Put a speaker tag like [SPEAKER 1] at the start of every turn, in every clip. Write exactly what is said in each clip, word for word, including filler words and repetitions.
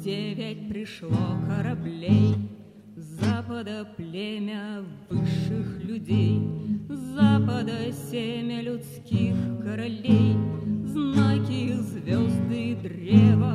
[SPEAKER 1] девять пришло кораблей, с запада племя высших людей, с запада семя людских королей, знаки их звезды и древа.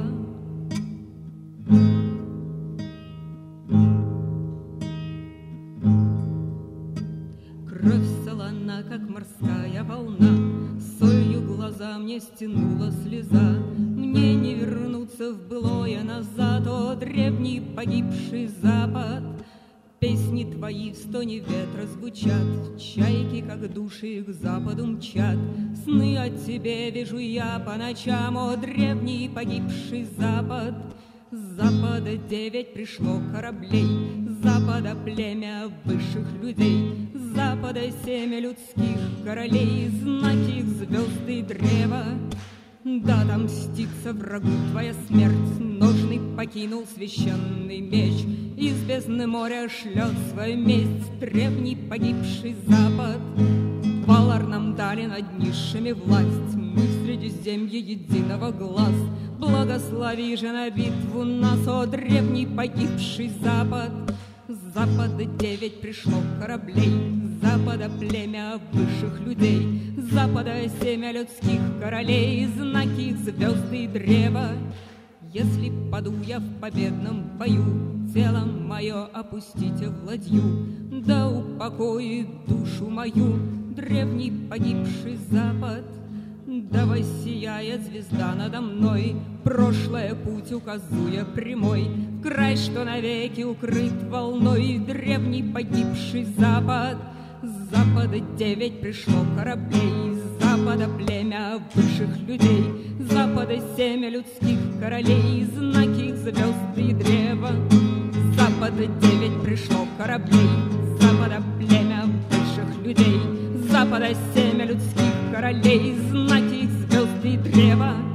[SPEAKER 1] Кровь солона, как морская волна, солью глаза мне стянула слеза. Мне не вернуться в былое назад, о древний погибший запад. Песни твои в стоне ветра звучат, чайки, как души, к западу мчат. Сны о тебе вижу я по ночам, о древний погибший запад. С запада девять пришло кораблей, с запада племя высших людей, с запада семя людских королей, знаки их звезды и древа. Да, отомстится врагу твоя смерть, ножны покинул священный меч, из бездны моря шлет свою месть древний погибший запад. Валар нам дали над низшими власть, мы в Средиземье единого глаз. Благослови же на битву нас, о древний погибший запад. С запада девять пришло кораблей, с запада племя высших людей, с запада семя людских королей, знаки их звезды и древа. Если паду я в победном бою, тело мое опустите в ладью, да упокоит душу мою древний погибший запад. Да воссияет звезда надо мной, прошлое путь указуя прямой, в край, что навеки укрыт волной, древний погибший запад. С запада девять пришло кораблей, с запада племя высших людей, с запада семя людских королей, знаки их звезды и древа. С запада девять пришло кораблей, с запада племя высших людей, с запада семя людских королей, знаки их звезды и древа.